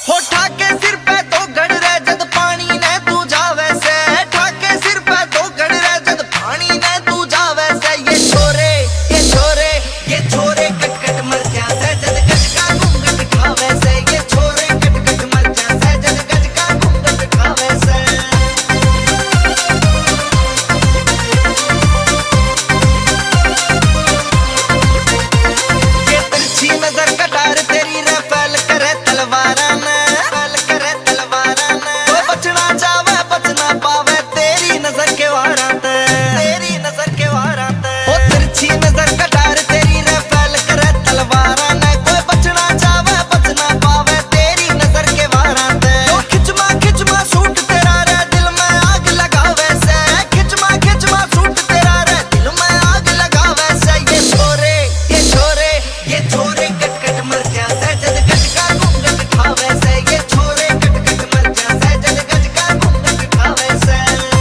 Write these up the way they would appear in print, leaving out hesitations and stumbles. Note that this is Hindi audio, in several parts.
होठा के सिर पे तो गड़ रहे जद पानी ने तू जावे से, ठाके सिर पे तो गड़ रहे जद पानी ने तू जावे से। ये छोरे ये छोरे ये छोरे कट कट मर जाते जद गज का घूंघट खावे से। ये छोरे कट कट मर जाते जद गज का घूंघट खावे से। ये तिरछी नजर कटार तेरी रफेल करे तलवारा ने, करे तलवारा ने। कोई बचना चाहे बचना पावे तेरी नजर के वारा ते, तेरी नजर के वारा ते। ओ तिरछी नजर कटार तेरी रफेल करे तलवारा ने। कोई बचना चाहे बचना पावे तेरी नजर के वारा ते। ओ खिचमा सूट तेरा रे दिल में आग लगावे से। खिचमा सूट तेरा रे दिल में आग लगावे से। ये छोरे ये छोरे ये छोरे कट कट मर जाते जद गज का घूंघट खावे से। ये छोरे कट कट मर जाते जद गज का घूंघट खावे से।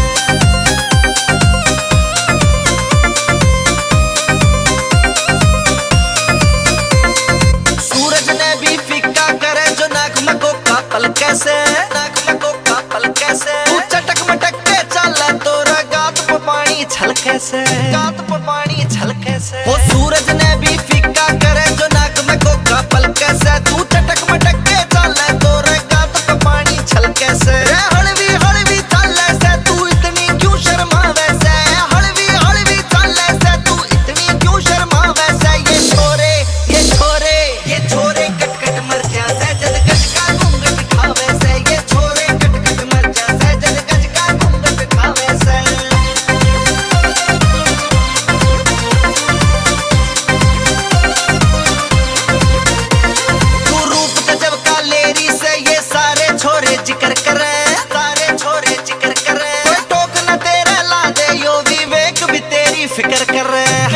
सूरज ने भी फीका करे जो नाक में कोका पलके से, नाक में कोका पलके से। तू चटक मटक के चला तोरा गात पे पानी छलके से, गात पे पानी छलके से। वो सूरज ने भी फीका करे जो नाक में कोका पलके से। तू चटक मटक के चला तोरा गात पे पानी छलके से। हड़वी हड़वी चले से तू इतनी क्यों शर्मावे से। हड़वी चले से तू इतनी क्यों शर्मावे से। ये छोरे ये छोरे ये छोरे कट कट मर जाते जद गज का घूंघट खावे से। ये छोरे कट कट मर जाते जद गज का घूंघट खावे से। तू रूप गजब का लेरी से ये सारे छोरे जिक्र करे, सारे छोरे जिक्र करे। कोई टोक न तेरा ला दे यो विवेक भी तेरी फिक्र करे।